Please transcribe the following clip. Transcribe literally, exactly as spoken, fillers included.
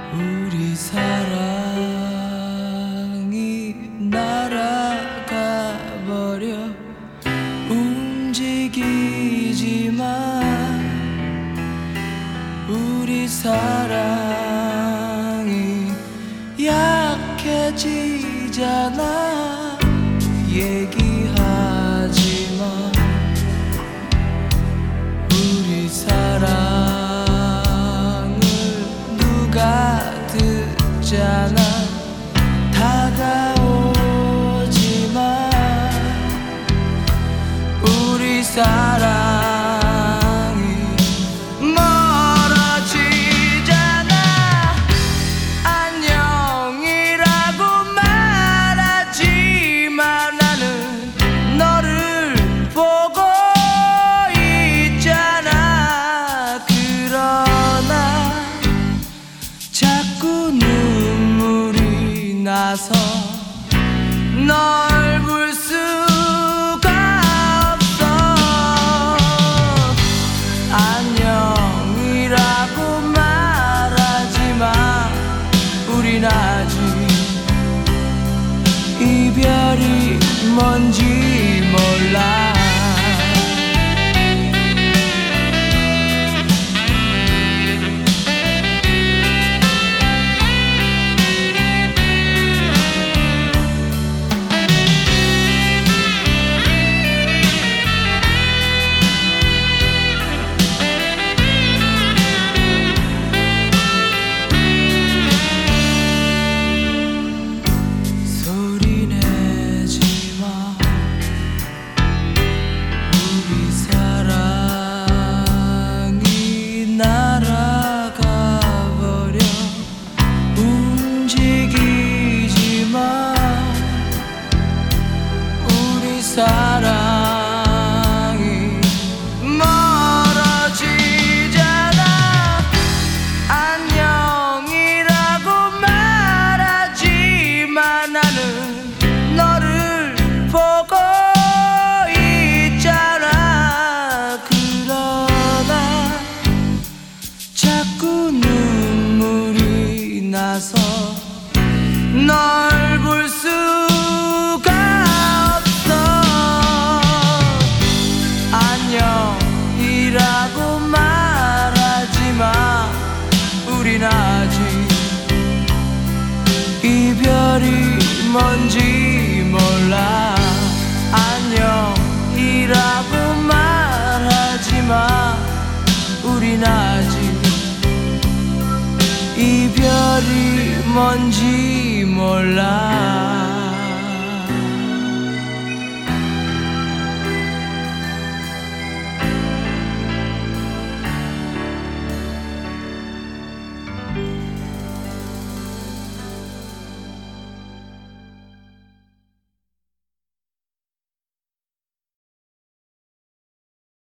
우리 사랑이 날아가 버려 움직이지만 우리 사랑이 약해지잖아. 얘기하지마. 우리 사랑을 누가 듣잖아. 다가오지마. 우리 사랑이 멀어지잖아. 안녕이라고 말하지만 나는 너를 보고 있잖아. 그러나 자꾸 눈물이 나서 널 볼 수가 없어. 안녕이라고 말하지마. 우린 아직 이별이 뭔지 몰라. 사랑이 멀어지잖아. 안녕이라고 말하지만 나는 너를 보고 있잖아. 그러나 자꾸 눈물이 나서 널 볼 수가 안녕이라고 말하지마. 우린 아직 이별이 뭔지 몰라. 안녕이라고 말하지마. 우린 아직 이별이 뭔지 몰라.